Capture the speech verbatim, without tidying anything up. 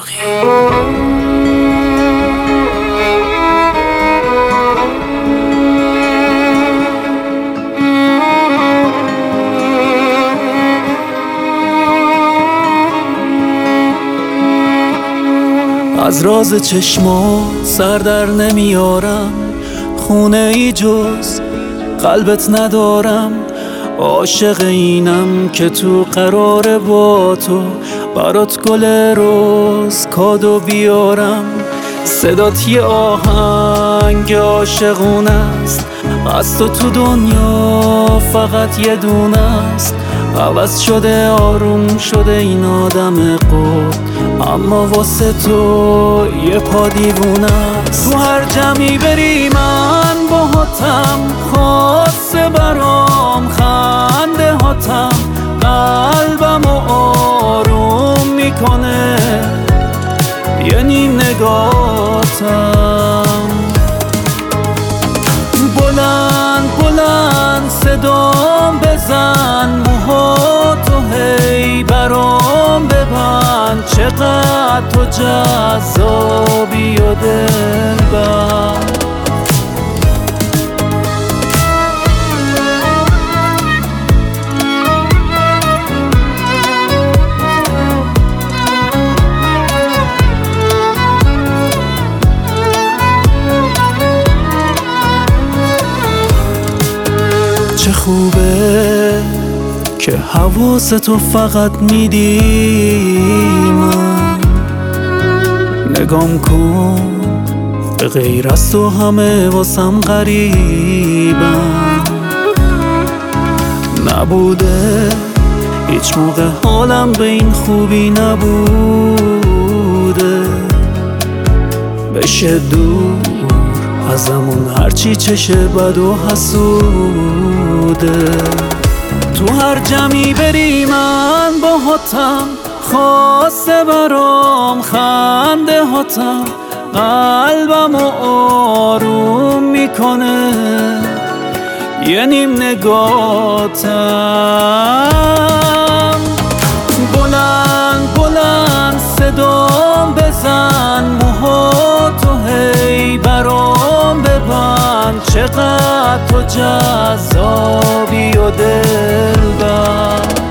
از راز چشما سر در نمیارم، خونه ای جز قلبت ندارم. عاشق اینم که تو قراره با تو برات گل روز کادو بیارم. صدات یه آهنگ عاشقونه است، از تو تو دنیا فقط یه دونه است. عوض شده آروم شده این آدم قد، اما واسه تو یه پا دیوونه است. تو هر جمعی بری من باهاتم، خاصه برام خنده هاتم. قلبمو آروم میکنه یه نیم نگاتم. بلند بلند صدام بزن، موهاتو هی برام ببند. چقدر تو جذابی و دلبر. چه خوبه که حواستو فقط میدی من. نگام کن به غیر از تو همه واسم غریبم. نبوده هیچ موقع حالم به این خوبی نبوده. بشه دور ازمون هرچی چشه بد و حسوده. تو هر جمعی بری من باهاتم، خاصه برام خنده هاتم. قلبمو آروم میکنه یه نیم نگاتم. بلند بلند صدام بزن، موهاتو هی برام ببند. چقدر تو جذابی و دلبر.